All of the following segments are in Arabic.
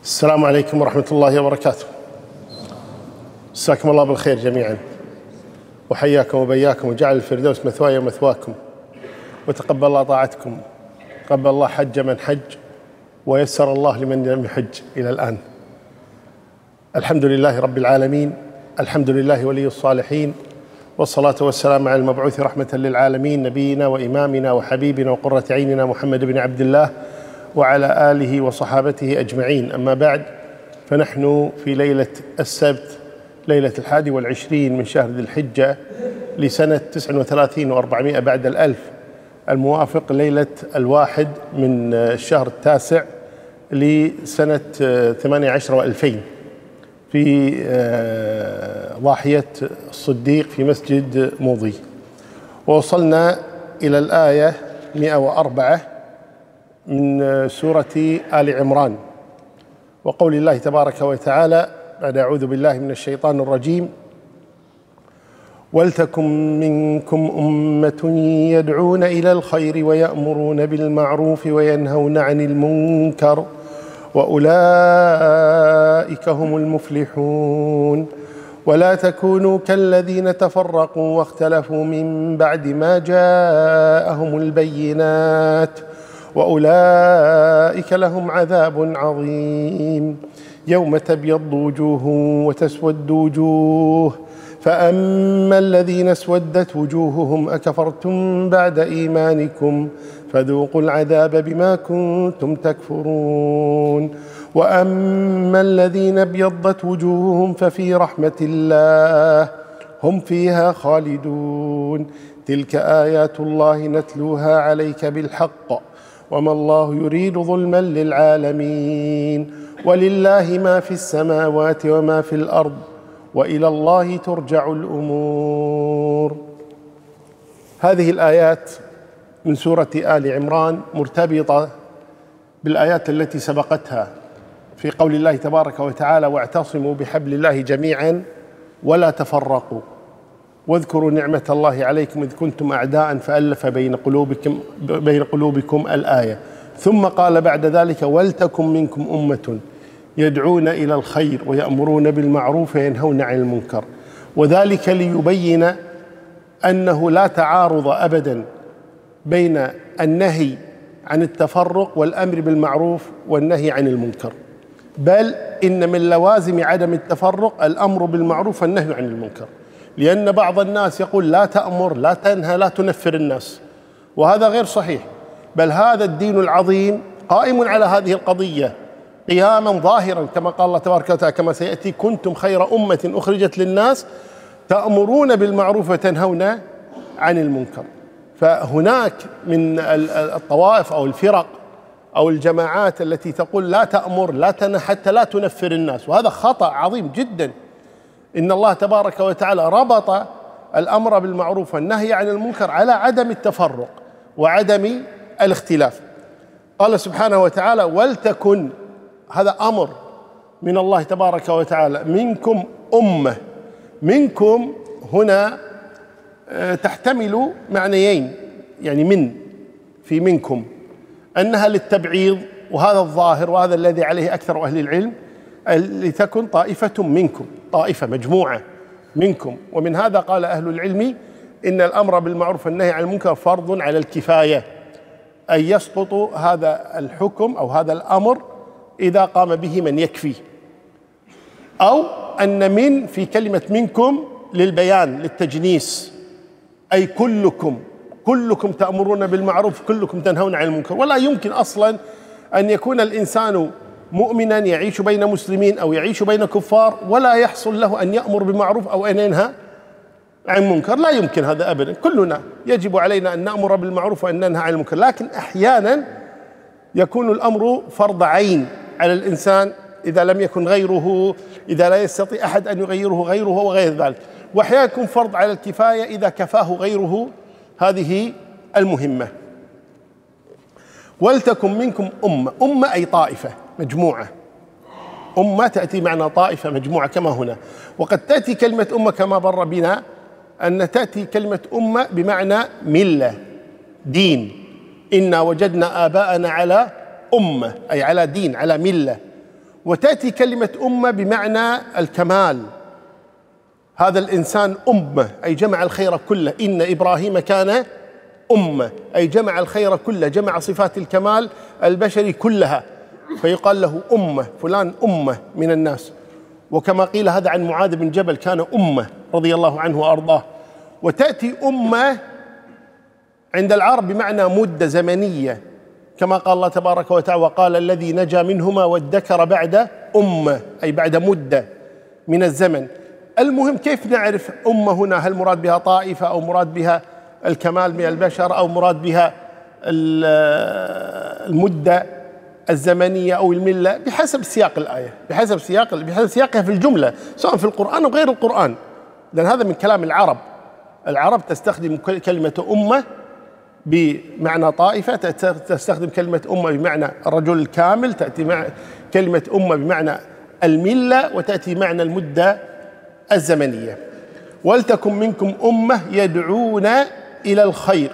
السلام عليكم ورحمة الله وبركاته. مساكم الله بالخير جميعا، وحياكم وبياكم، وجعل الفردوس مثواي ومثواكم، وتقبل الله طاعتكم، تقبل الله حج من حج، ويسر الله لمن لم يحج إلى الآن. الحمد لله رب العالمين، الحمد لله ولي الصالحين، والصلاة والسلام على المبعوث رحمة للعالمين، نبينا وإمامنا وحبيبنا وقرة عيننا محمد بن عبد الله وعلى آله وصحابته أجمعين. أما بعد، فنحن في ليلة السبت، ليلة 21 من شهر ذي الحجة لسنة 39 و400 بعد الألف، الموافق ليلة 1 من الشهر التاسع لسنة 18 و2000 في ضاحية الصديق في مسجد موضي. ووصلنا إلى الآية 104 من سورة آل عمران، وقول الله تبارك وتعالى بعد أعوذ بالله من الشيطان الرجيم: ولتكن منكم أمة يدعون إلى الخير ويأمرون بالمعروف وينهون عن المنكر وأولئك هم المفلحون. ولا تكونوا كالذين تفرقوا واختلفوا من بعد ما جاءهم البينات وأولئك لهم عذاب عظيم. يوم تبيض وجوه وتسود وجوه، فأما الذين اسودت وجوههم أكفرتم بعد إيمانكم فذوقوا العذاب بما كنتم تكفرون. وأما الذين ابيضت وجوههم ففي رحمة الله هم فيها خالدون. تلك آيات الله نتلوها عليك بالحق وما الله يريد ظلما للعالمين. ولله ما في السماوات وما في الأرض وإلى الله ترجع الأمور. هذه الآيات من سورة آل عمران مرتبطة بالآيات التي سبقتها في قول الله تبارك وتعالى: واعتصموا بحبل الله جميعا ولا تفرقوا واذكروا نعمة الله عليكم إذ كنتم أعداء فألف بين قلوبكم الآية. ثم قال بعد ذلك: ولتكن منكم أمة يدعون إلى الخير ويأمرون بالمعروف وينهون عن المنكر، وذلك ليبين أنه لا تعارض أبدا بين النهي عن التفرق والأمر بالمعروف والنهي عن المنكر، بل إن من لوازم عدم التفرق الأمر بالمعروف والنهي عن المنكر. لأن بعض الناس يقول: لا تأمر، لا تنهى، لا تنفر الناس، وهذا غير صحيح، بل هذا الدين العظيم قائم على هذه القضية قياما ظاهرا، كما قال الله تبارك وتعالى كما سيأتي: كنتم خير أمة أخرجت للناس تأمرون بالمعروف وتنهون عن المنكر. فهناك من الطوائف أو الفرق أو الجماعات التي تقول: لا تأمر، لا تنهى، حتى لا تنفر الناس، وهذا خطأ عظيم جدا. إن الله تبارك وتعالى ربط الأمر بالمعروف والنهي عن المنكر على عدم التفرق وعدم الاختلاف. قال سبحانه وتعالى: ولتكن، هذا أمر من الله تبارك وتعالى، منكم أمة. منكم هنا تحتمل معنيين، يعني من في منكم أنها للتبعيض، وهذا الظاهر وهذا الذي عليه أكثر أهل العلم، لتكن طائفة منكم، طائفة مجموعة منكم. ومن هذا قال أهل العلم إن الأمر بالمعروف والنهي عن المنكر فرض على الكفاية، أن يسقط هذا الحكم أو هذا الأمر إذا قام به من يكفي، أو أن من في كلمة منكم للبيان للتجنيس، أي كلكم تأمرون بالمعروف، كلكم تنهون عن المنكر. ولا يمكن أصلا أن يكون الإنسان مؤمنا يعيش بين مسلمين أو يعيش بين كفار ولا يحصل له أن يأمر بالمعروف أو أن ينهى عن منكر، لا يمكن هذا أبدا. كلنا يجب علينا أن نأمر بالمعروف وأن ننهى عن المنكر، لكن أحيانا يكون الأمر فرض عين على الإنسان إذا لم يكن غيره، إذا لا يستطيع أحد أن يغيره غيره وغير ذلك، وأحيانا يكون فرض على الكفاية إذا كفاه غيره هذه المهمة. ولتكن منكم أمة أي طائفة، مجموعة. أمة تأتي معنى طائفة مجموعة كما هنا، وقد تأتي كلمة أمة كما مر بنا أن تأتي كلمة أمة بمعنى ملة، دين. إنا وجدنا آباءنا على أمة، أي على دين، على ملة. وتأتي كلمة أمة بمعنى الكمال. هذا الإنسان أمة، أي جمع الخير كله. إن إبراهيم كان أمة، أي جمع الخير كله، جمع صفات الكمال البشري كلها، فيقال له أمة، فلان أمة من الناس. وكما قيل هذا عن معاذ بن جبل، كان أمة رضي الله عنه وأرضاه. وتأتي أمة عند العرب بمعنى مدة زمنية، كما قال الله تبارك وتعالى: وقال الذي نجا منهما وادكر بعد أمة، أي بعد مدة من الزمن. المهم، كيف نعرف أمة هنا؟ هل مراد بها طائفة، أو مراد بها الكمال من البشر، أو مراد بها المدة الزمنية أو الملة؟ بحسب سياق الآية، بحسب سياقها في الجملة، سواء في القرآن أو غير القرآن، لأن هذا من كلام العرب. العرب تستخدم كلمة أمة بمعنى طائفة، تستخدم كلمة أمة بمعنى الرجل الكامل، تأتي مع كلمة أمة بمعنى الملة، وتأتي معنى المدة الزمنية. ولتكن منكم أمة يدعون إلى الخير.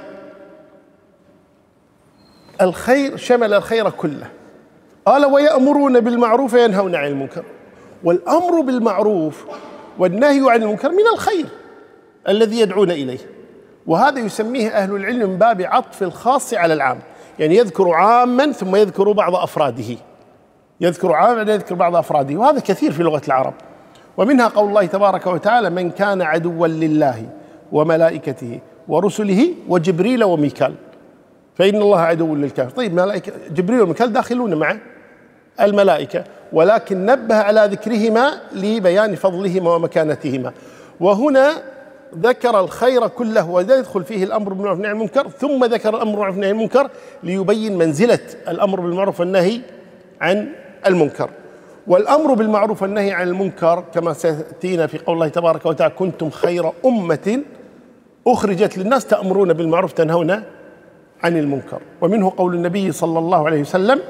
الخير شمل الخير كله. قال: ويأمرون بالمعروف وينهون عن المنكر. والأمر بالمعروف والنهي عن المنكر من الخير الذي يدعون إليه، وهذا يسميه أهل العلم من باب عطف الخاص على العام، يعني يذكر عاما ثم يذكر بعض أفراده، يذكر عاما يذكر بعض أفراده، وهذا كثير في لغة العرب. ومنها قول الله تبارك وتعالى: من كان عدوا لله وملائكته ورسله وجبريل وميكال فإن الله عدو للكافر. طيب، ملائكة جبريل وميكال داخلون مع الملائكة، ولكن نبه على ذكرهما لبيان فضلهما ومكانتهما. وهنا ذكر الخير كله ولا يدخل فيه الأمر بالمعروف والنهي عن المنكر، ثم ذكر الأمر بالمعروف والنهي عن المنكر ليبين منزلة الأمر بالمعروف والنهي عن المنكر. والأمر بالمعروف والنهي عن المنكر كما سيأتينا في قول الله تبارك وتعالى: كنتم خير أمة أخرجت للناس تأمرون بالمعروف تنهون عن المنكر. ومنه قول النبي صلى الله عليه وسلم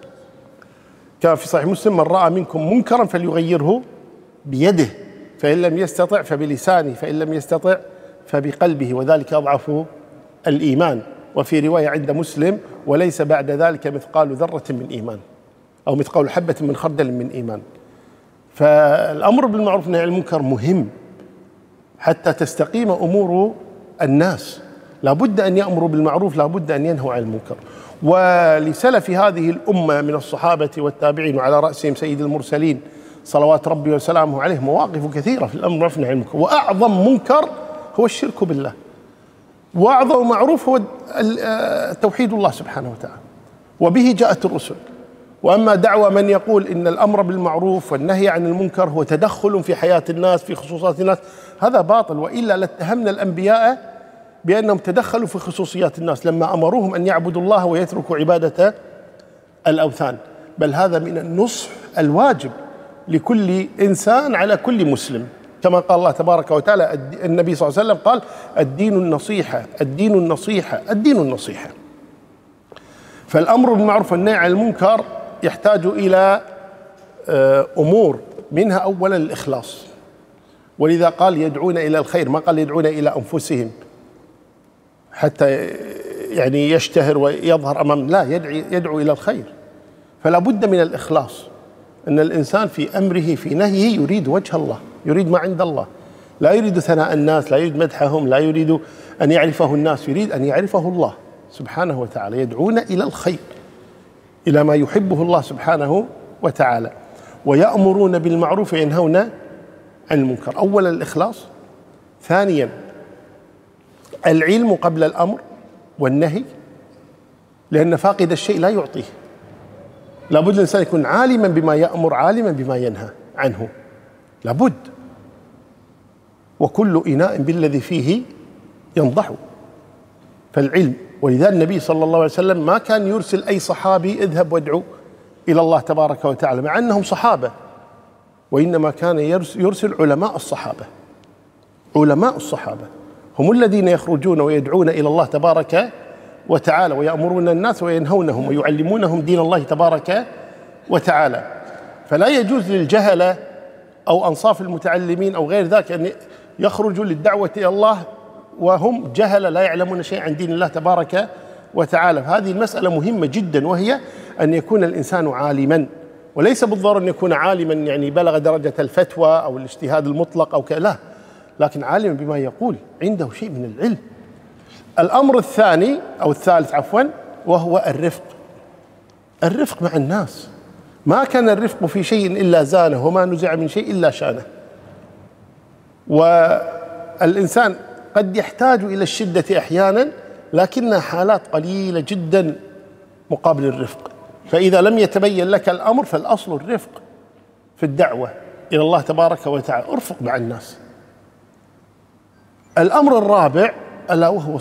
كما في صحيح مسلم: من رأى منكم منكرا فليغيره بيده، فإن لم يستطع فبلسانه، فإن لم يستطع فبقلبه، وذلك أضعف الإيمان. وفي رواية عند مسلم: وليس بعد ذلك مثقال ذرة من إيمان، أو مثقال حبة من خردل من إيمان. فالأمر بالمعروف والنهي عن المنكر مهم حتى تستقيم أمور الناس، لا بد أن يأمروا بالمعروف، لا بد أن ينهوا عن المنكر. ولسلف هذه الأمة من الصحابة والتابعين وعلى رأسهم سيد المرسلين صلوات ربي وسلامه عليه مواقف كثيرة في الأمر بالمعروف والنهي عن المنكر. وأعظم منكر هو الشرك بالله، وأعظم معروف هو توحيد الله سبحانه وتعالى، وبه جاءت الرسل. وأما دعوى من يقول إن الأمر بالمعروف والنهي عن المنكر هو تدخل في حياة الناس، في خصوصيات الناس، هذا باطل. وإلا لاتهمنا الأنبياء بأنهم تدخلوا في خصوصيات الناس لما أمروهم أن يعبدوا الله ويتركوا عبادة الأوثان. بل هذا من النصح الواجب لكل إنسان على كل مسلم، كما قال الله تبارك وتعالى: النبي صلى الله عليه وسلم قال: الدين النصيحة، الدين النصيحة، الدين النصيحة. فالأمر بالمعروف والنهي عن المنكر يحتاج إلى أمور، منها أولا الإخلاص، ولذا قال يدعون إلى الخير، ما قال يدعون إلى أنفسهم حتى يعني يشتهر ويظهر أمام، لا، يدعو إلى الخير. فلا بد من الإخلاص، أن الإنسان في أمره في نهيه يريد وجه الله، يريد ما عند الله، لا يريد ثناء الناس، لا يريد مدحهم، لا يريد أن يعرفه الناس، يريد أن يعرفه الله سبحانه وتعالى. يدعون إلى الخير، إلى ما يحبه الله سبحانه وتعالى. ويأمرون بالمعروف وينهون عن المنكر. أولا الإخلاص، ثانيا العلم قبل الأمر والنهي، لأن فاقد الشيء لا يعطيه. لابد الإنسان يكون عالما بما يأمر، عالما بما ينهى عنه، لابد. وكل إناء بالذي فيه ينضح، فالعلم. ولذلك النبي صلى الله عليه وسلم ما كان يرسل أي صحابي اذهب وادعو إلى الله تبارك وتعالى، مع أنهم صحابة، وإنما كان يرسل علماء الصحابة. علماء الصحابة هم الذين يخرجون ويدعون إلى الله تبارك وتعالى، ويأمرون الناس وينهونهم ويعلمونهم دين الله تبارك وتعالى. فلا يجوز للجهلة أو أنصاف المتعلمين أو غير ذلك أن يخرجوا للدعوة إلى الله وهم جهلة لا يعلمون شيء عن دين الله تبارك وتعالى. هذه المسألة مهمة جدا، وهي أن يكون الإنسان عالما وليس بالضرورة أن يكون عالما يعني بلغ درجة الفتوى أو الاجتهاد المطلق أو لا، لكن عالما بما يقول، عنده شيء من العلم. الأمر الثاني أو الثالث عفوا، وهو الرفق مع الناس. ما كان الرفق في شيء إلا زانه، وما نزع من شيء إلا شانه. والإنسان قد يحتاج إلى الشدة أحيانا، لكنها حالات قليلة جدا مقابل الرفق. فإذا لم يتبين لك الأمر فالأصل الرفق في الدعوة إلى الله تبارك وتعالى، ارفق مع الناس. الأمر الرابع ألا وهو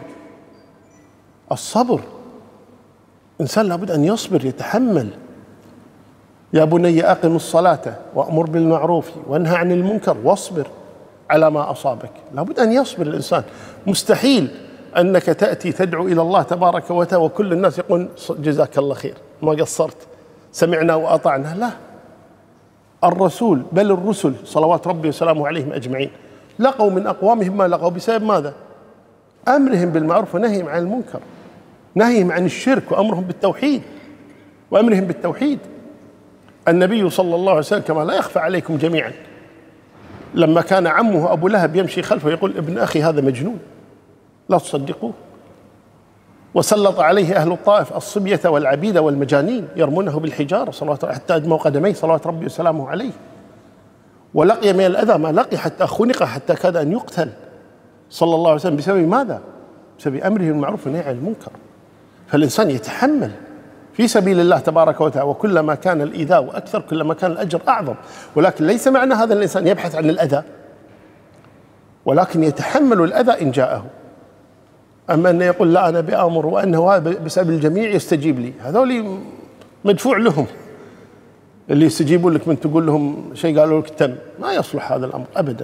الصبر. إنسان لابد أن يصبر، يتحمل. يا بني أقم الصلاة وأمر بالمعروف وانهى عن المنكر واصبر على ما أصابك. لابد أن يصبر الإنسان. مستحيل أنك تأتي تدعو إلى الله تبارك وتعالى وكل الناس يقول جزاك الله خير ما قصرت سمعنا وأطعنا. لا، الرسول بل الرسل صلوات ربي وسلامه عليهم أجمعين لقوا من أقوامهم ما لقوا بسبب ماذا؟ أمرهم بالمعروف ونهيهم عن المنكر، نهيهم عن الشرك وأمرهم بالتوحيد وأمرهم بالتوحيد. النبي صلى الله عليه وسلم كما لا يخفى عليكم جميعا لما كان عمه أبو لهب يمشي خلفه يقول ابن أخي هذا مجنون لا تصدقوه، وسلط عليه أهل الطائف الصبية والعبيد والمجانين يرمونه بالحجارة صلوات حتى أدموا قدميه صلوات ربي وسلامه عليه، ولقي من الأذى ما لقي حتى خنق حتى كاد أن يقتل صلى الله عليه وسلم بسبب ماذا؟ بسبب أمره بالمعروف والنهي عن المنكر. فالإنسان يتحمل في سبيل الله تبارك وتعالى، وكلما كان الإيذاء أكثر كلما كان الأجر أعظم. ولكن ليس معنى هذا الإنسان يبحث عن الأذى، ولكن يتحمل الأذى إن جاءه. أما أن يقول لا أنا بآمر وأنه بسبب الجميع يستجيب لي، هذول مدفوع لهم. اللي يستجيبوا لك من تقول لهم شيء قالوا لك تم، ما يصلح هذا الأمر أبدا.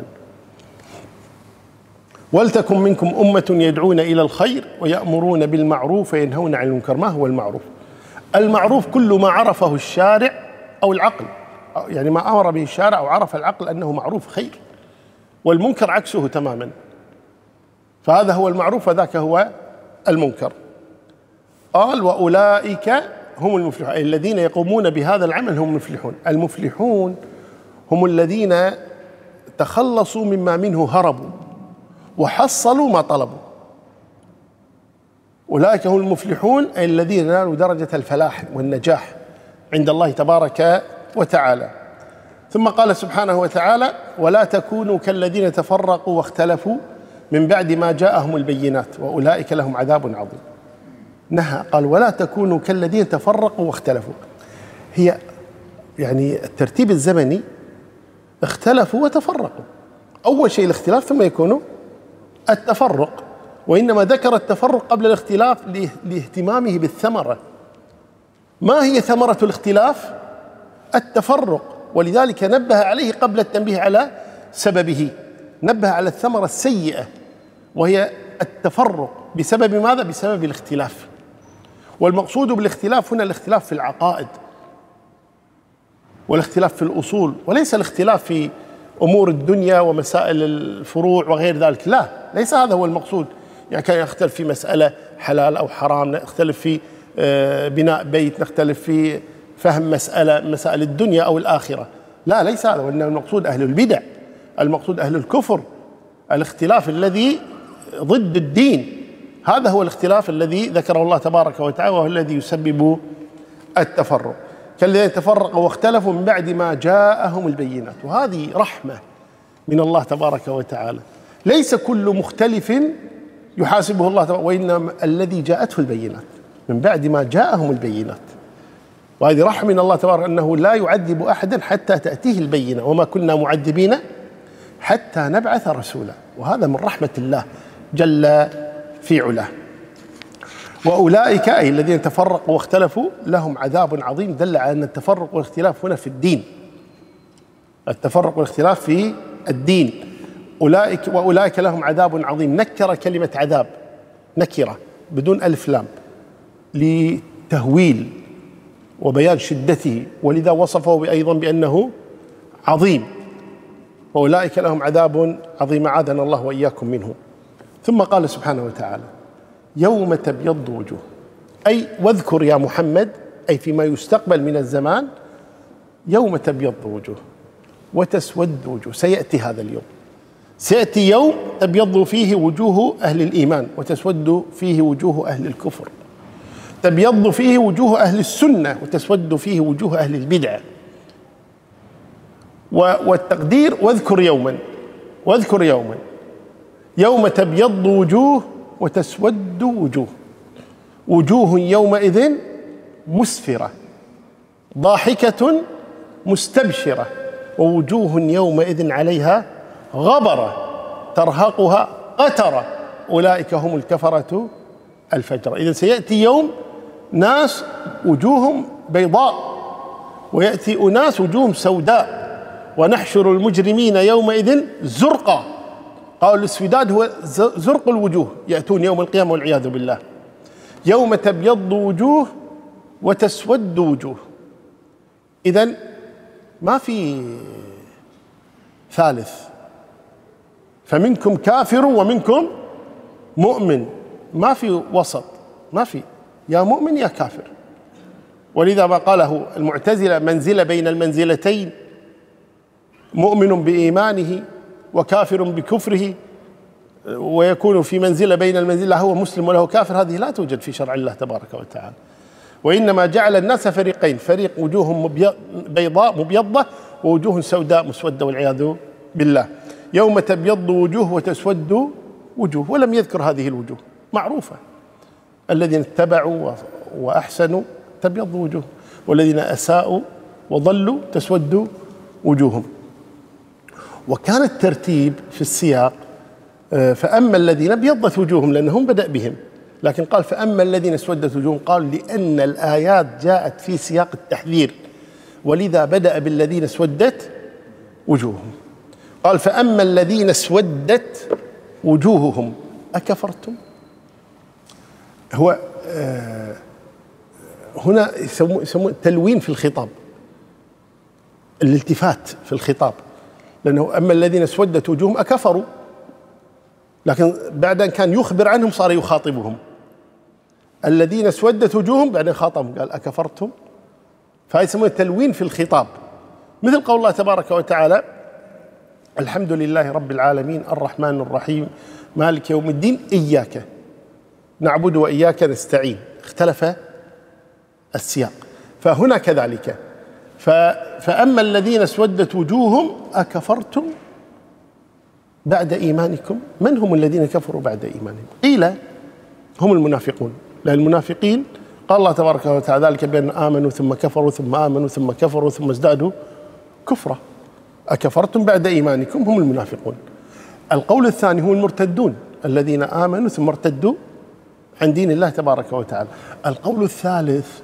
ولتكن منكم أمة يدعون إلى الخير ويأمرون بالمعروف وينهون عن المنكر. ما هو المعروف؟ المعروف كل ما عرفه الشارع أو العقل، يعني ما أمر به الشارع أو عرف العقل أنه معروف خير، والمنكر عكسه تماما. فهذا هو المعروف وذاك هو المنكر. قال وأولئك هم المفلحون، أي الذين يقومون بهذا العمل هم المفلحون. المفلحون هم الذين تخلصوا مما منه هربوا وحصلوا ما طلبوا. أولئك هم المفلحون أي الذين نالوا درجة الفلاح والنجاح عند الله تبارك وتعالى. ثم قال سبحانه وتعالى ولا تكونوا كالذين تفرقوا واختلفوا من بعد ما جاءهم البينات وأولئك لهم عذاب عظيم. نهى قال ولا تكونوا كالذين تفرقوا واختلفوا. هي يعني الترتيب الزمني اختلفوا وتفرقوا، أول شيء الاختلاف ثم يكون التفرق، وإنما ذكر التفرق قبل الاختلاف لاهتمامه بالثمرة. ما هي ثمرة الاختلاف؟ التفرق، ولذلك نبه عليه قبل التنبيه على سببه، نبه على الثمرة السيئة وهي التفرق. بسبب ماذا؟ بسبب الاختلاف. والمقصود بالاختلاف هنا الاختلاف في العقائد والاختلاف في الأصول، وليس الاختلاف في أمور الدنيا ومسائل الفروع وغير ذلك، لا، ليس هذا هو المقصود. يعني كان يختلف في مسألة حلال أو حرام، نختلف في بناء بيت، نختلف في فهم مسائل الدنيا أو الآخرة، لا، ليس هذا. وإنما المقصود أهل البدع، المقصود أهل الكفر، الاختلاف الذي ضد الدين، هذا هو الاختلاف الذي ذكره الله تبارك وتعالى وهو الذي يسبب التفرق. كالذين تفرقوا واختلفوا من بعد ما جاءهم البينات. وهذه رحمة من الله تبارك وتعالى، ليس كل مختلف يحاسبه الله تبارك، وإنما الذي جاءته البينات من بعد ما جاءهم البينات. وهذه رحمة من الله تبارك أنه لا يعذب أحدا حتى تأتيه البينة، وما كنا معذبين حتى نبعث رسولا. وهذا من رحمة الله جل في علاه. وأولئك أي الذين تفرقوا واختلفوا لهم عذاب عظيم، دل على أن التفرق والاختلاف هنا في الدين، التفرق والاختلاف في الدين. وأولئك لهم عذاب عظيم، نكر كلمة عذاب نكرة بدون ألف لام لتهويل وبيان شدته، ولذا وصفه أيضا بأنه عظيم. وأولئك لهم عذاب عظيم عاذنا الله وإياكم منه. ثم قال سبحانه وتعالى يوم تبيض وجوه، أي واذكر يا محمد، أي فيما يستقبل من الزمان يوم تبيض وجوه وتسود وجوه. سيأتي هذا اليوم، سيأتي يوم تبيض فيه وجوه أهل الإيمان وتسود فيه وجوه أهل الكفر، تبيض فيه وجوه أهل السنة وتسود فيه وجوه أهل البدع. والتقدير واذكر يوما يوم تبيض وجوه وتسود وجوه، وجوه يومئذ مسفرة ضاحكة مستبشرة، ووجوه يومئذ عليها غبرة ترهقها قترة، أولئك هم الكفرة الفجرة. إذن سيأتي يوم ناس وجوههم بيضاء، ويأتي أناس وجوههم سوداء، ونحشر المجرمين يومئذ زرقا. قالوا الاسوداد هو زرق الوجوه، يأتون يوم القيامة والعياذ بالله. يوم تبيض وجوه وتسود وجوه. إذن ما في ثالث، فمنكم كافر ومنكم مؤمن، ما في وسط، ما في يا مؤمن يا كافر. ولذا ما قاله المعتزلة منزلة بين المنزلتين، مؤمن بإيمانه وكافر بكفره، ويكون في منزلة بين المنزلة هو مسلم وله كافر، هذه لا توجد في شرع الله تبارك وتعالى. وإنما جعل الناس فريقين، فريق وجوههم بيضاء مبيضة ووجوه سوداء مسودة والعياذ بالله. يوم تبيض وجوه وتسود وجوه، ولم يذكر هذه الوجوه معروفة، الذين اتبعوا وأحسنوا تبيض وجوه، والذين أساءوا وضلوا تسود وجوههم. وكان الترتيب في السياق فأما الذين ابيضت وجوههم لأنهم بدأ بهم، لكن قال فأما الذين اسودت وجوههم، قال لأن الآيات جاءت في سياق التحذير، ولذا بدأ بالذين اسودت وجوههم. قال فأما الذين اسودت وجوههم أكفرتم. هو هنا يسمون تلوين في الخطاب، الالتفات في الخطاب، لأنه أما الذين اسودت وجوههم أكفروا، لكن بعد أن كان يخبر عنهم صار يخاطبهم. الذين اسودت وجوههم بعدين خاطبهم قال أكفرتم، فيسمونه تلوين في الخطاب، مثل قول الله تبارك وتعالى الحمد لله رب العالمين الرحمن الرحيم مالك يوم الدين إياك نعبد وإياك نستعين. اختلف السياق، فهنا كذلك فأما الذين اسودت وجوههم أكفرتم بعد إيمانكم. من هم الذين كفروا بعد إيمانهم؟ قيل هم المنافقون، لأن المنافقين قال الله تبارك وتعالى ذلك بأن آمنوا ثم كفروا ثم آمنوا ثم كفروا ثم ازدادوا كفرا. أكفرتم بعد إيمانكم هم المنافقون. القول الثاني هم المرتدون، الذين آمنوا ثم ارتدوا عن دين الله تبارك وتعالى. القول الثالث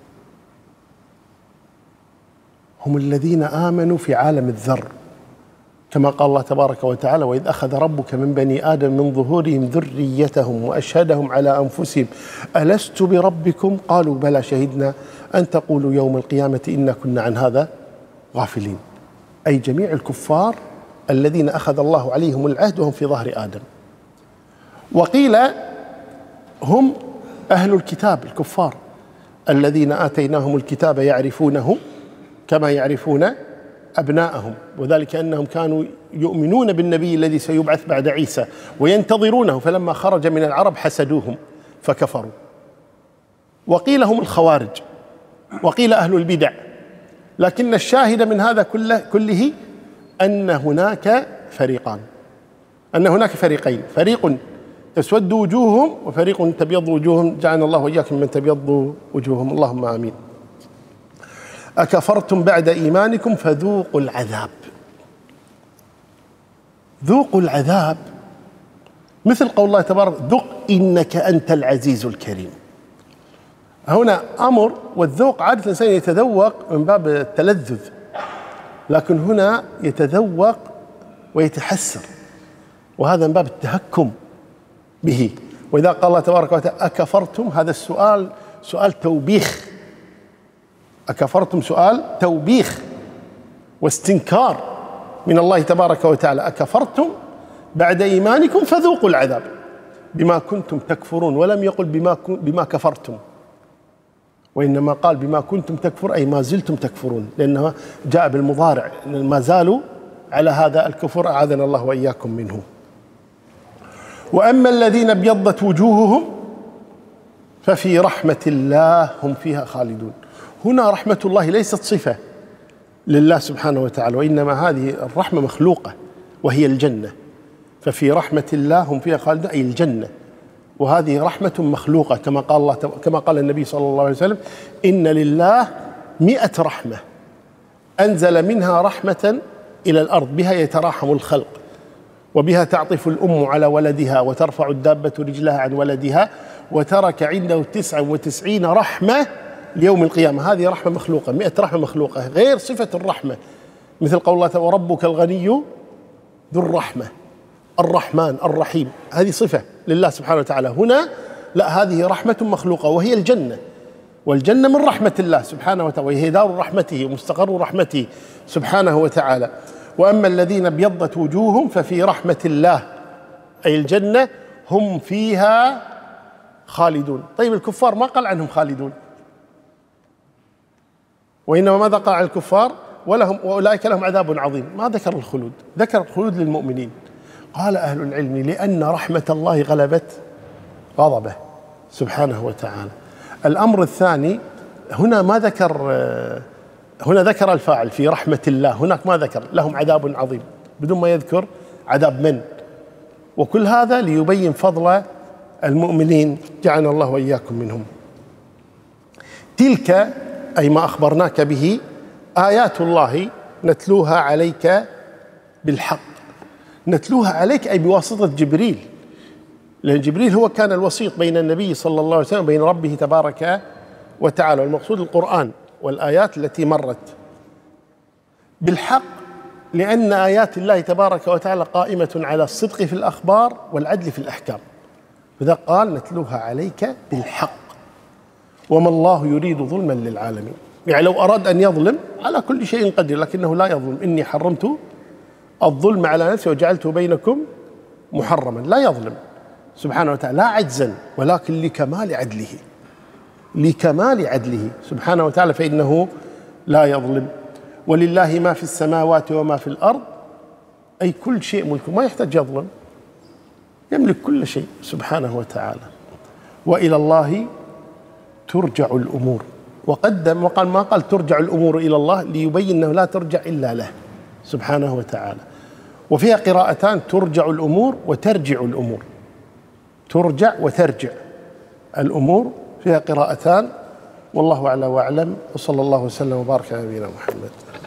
هم الذين آمنوا في عالم الذر، كما قال الله تبارك وتعالى وإذ أخذ ربك من بني آدم من ظهورهم ذريتهم وأشهدهم على أنفسهم ألست بربكم قالوا بلى شهدنا أن تقولوا يوم القيامة إنا كنا عن هذا غافلين. أي جميع الكفار الذين أخذ الله عليهم العهد وهم في ظهر آدم. وقيل هم أهل الكتاب الكفار الذين آتيناهم الكتاب يعرفونه كما يعرفون أبناءهم، وذلك أنهم كانوا يؤمنون بالنبي الذي سيبعث بعد عيسى وينتظرونه، فلما خرج من العرب حسدوهم فكفروا. وقيل هم الخوارج، وقيل أهل البدع، لكن الشاهد من هذا كله أن هناك فريقان، أن هناك فريقين، فريق تسود وجوههم وفريق تبيض وجوههم، جعلنا الله وإياكم من تبيض وجوههم، اللهم آمين. أكفرتم بعد إيمانكم فذوقوا العذاب. ذوقوا العذاب مثل قول الله تبارك ذق إنك أنت العزيز الكريم. هنا أمر، والذوق عادة الإنسان يتذوق من باب التلذذ، لكن هنا يتذوق ويتحسر، وهذا من باب التهكم به. وإذا قال الله تبارك وتعالى أكفرتم، هذا السؤال سؤال توبيخ. أكفرتم سؤال توبيخ واستنكار من الله تبارك وتعالى. أكفرتم بعد إيمانكم فذوقوا العذاب بما كنتم تكفرون، ولم يقل بما كفرتم. وإنما قال بما كنتم تكفر أي ما زلتم تكفرون، لأنه جاء بالمضارع ما زالوا على هذا الكفر، أعاذنا الله وإياكم منه. وأما الذين ابيضت وجوههم ففي رحمة الله هم فيها خالدون. هنا رحمة الله ليست صفة لله سبحانه وتعالى، وإنما هذه الرحمة مخلوقة وهي الجنة. ففي رحمة الله هم فيها خالدون أي الجنة، وهذه رحمة مخلوقة كما قال النبي صلى الله عليه وسلم: إن لله 100 رحمة أنزل منها رحمة إلى الأرض بها يتراحم الخلق، وبها تعطف الأم على ولدها وترفع الدابة رجلها عن ولدها، وترك عنده 99 رحمة ليوم القيامة. هذه رحمة مخلوقة، 100 رحمة مخلوقة غير صفة الرحمة، مثل قول الله تعالى: وربك الغني ذو الرحمة الرحمن الرحيم، هذه صفة لله سبحانه وتعالى. هنا لا، هذه رحمة مخلوقة وهي الجنة، والجنة من رحمة الله سبحانه وتعالى، وهي دار رحمته ومستقر رحمته سبحانه وتعالى. وأما الذين ابيضت وجوههم ففي رحمة الله أي الجنة هم فيها خالدون. طيب الكفار ما قال عنهم خالدون، وإنما ماذا قال عن الكفار؟ وأولئك لهم عذاب عظيم. ما ذكر الخلود، ذكر الخلود للمؤمنين. قال أهل العلم: لأن رحمة الله غلبت غضبه سبحانه وتعالى. الأمر الثاني، هنا ما ذكر، هنا ذكر الفاعل في رحمة الله، هناك ما ذكر لهم عذاب عظيم بدون ما يذكر عذاب من، وكل هذا ليبين فضل المؤمنين، جعلنا الله وإياكم منهم. تلك أي ما أخبرناك به آيات الله نتلوها عليك بالحق. نتلوها عليك أي بواسطة جبريل، لأن جبريل هو كان الوسيط بين النبي صلى الله عليه وسلم وبين ربه تبارك وتعالى، والمقصود القرآن والآيات التي مرت بالحق، لأن آيات الله تبارك وتعالى قائمة على الصدق في الأخبار والعدل في الأحكام، لذا قال: نتلوها عليك بالحق وما الله يريد ظلما للعالمين. يعني لو أراد أن يظلم على كل شيء قدير، لكنه لا يظلم. إني حرمت الظلم على نفسي وجعلته بينكم محرما. لا يظلم سبحانه وتعالى، لا عجزا، ولكن لكمال عدله، لكمال عدله سبحانه وتعالى، فإنه لا يظلم. ولله ما في السماوات وما في الأرض، أي كل شيء ملكه، ما يحتاج يظلم، يملك كل شيء سبحانه وتعالى. وإلى الله ترجع الأمور. وقدم وقال، ما قال ترجع الأمور إلى الله ليبين أنه لا ترجع إلا له سبحانه وتعالى. وفيها قراءتان: ترجع الأمور وترجع الأمور، ترجع وترجع الأمور، فيها قراءتان، والله أعلى وأعلم، وصلى الله وسلم وبارك على نبينا محمد.